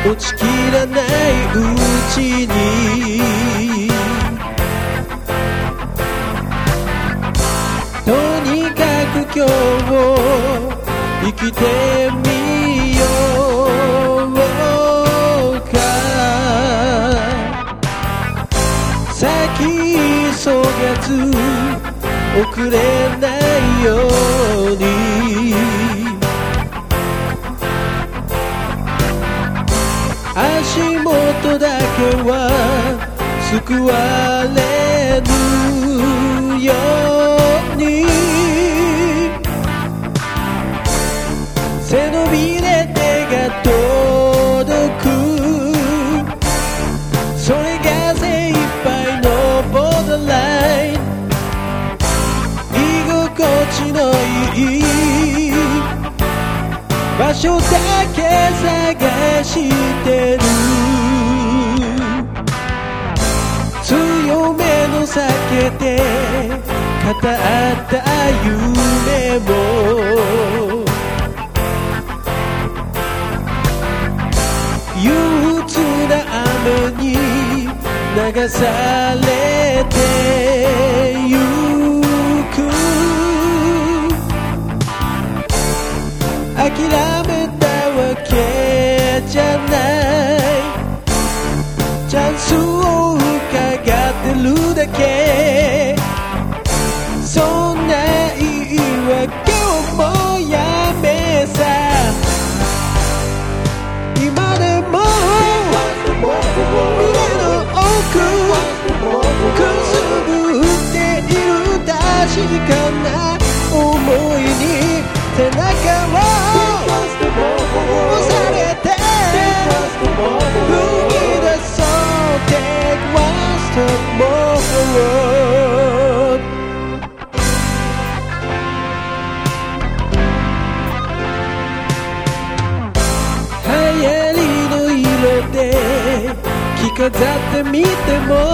落ちきらないうちにとにかく今日を生きてみようか先急がず遅れないように足元だけは救われるように背伸びで手が届くそれが精一杯のボーダーライン居心地のいい場所だけ探してる強めの酒で語った夢も憂鬱な雨に流されてゆく諦めたわけじゃないチャンスを伺ってるだけそんな言い訳をもうやめさ今でも胸の奥くすぶっている確かな思いに背中を押されて踏み出そう Take one step forward 流行りの色で着飾ってみても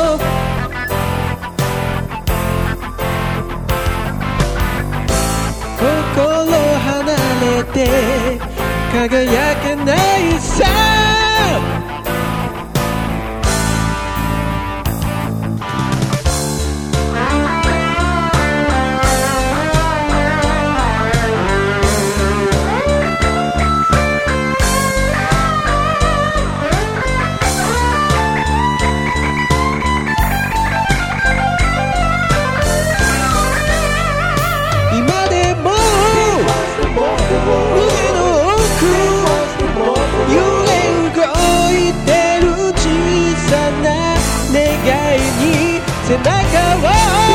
心離れて輝けないさ今でも胸の奥揺れ動いてる小さな願いに背中を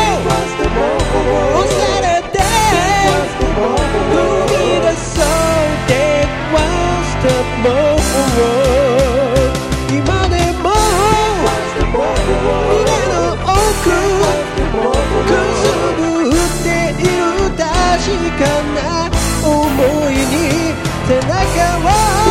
押されて踏み出そう Take one step forward 今でも胸の奥くすぶっている確かな思いに背中を